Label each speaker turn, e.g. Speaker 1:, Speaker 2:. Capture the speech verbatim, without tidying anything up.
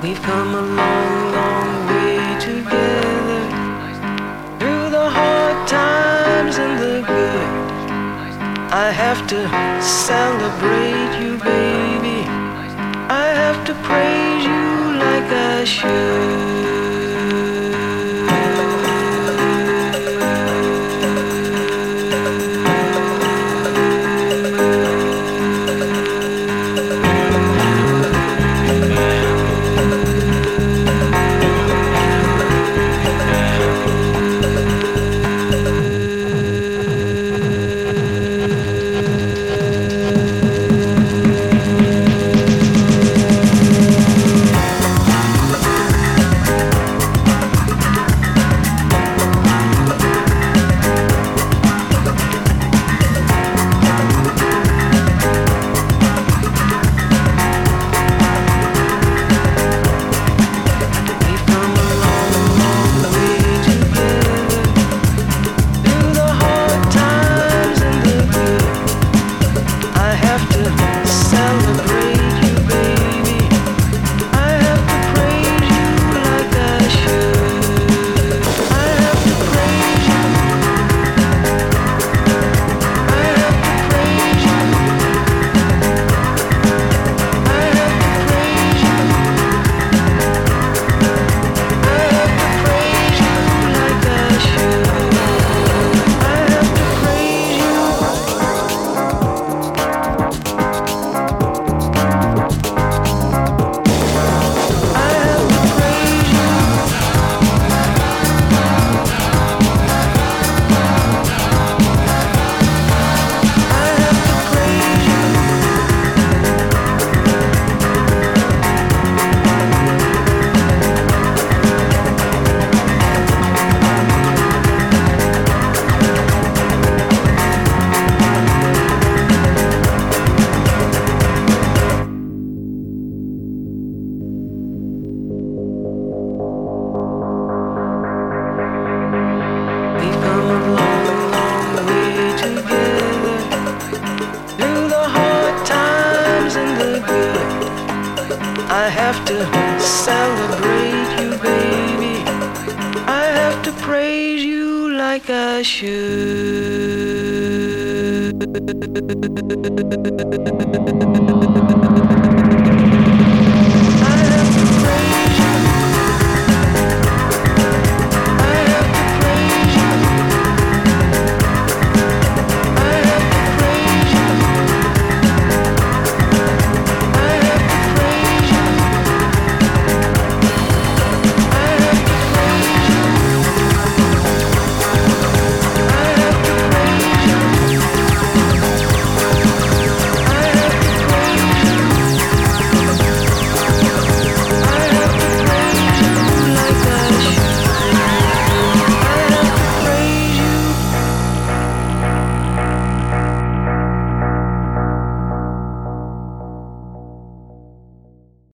Speaker 1: We've come a long, long way together, through the hard times and the good. I have to celebrate you, baby. I have to praise you like I should. I have to celebrate you, baby. I have to praise you like I should.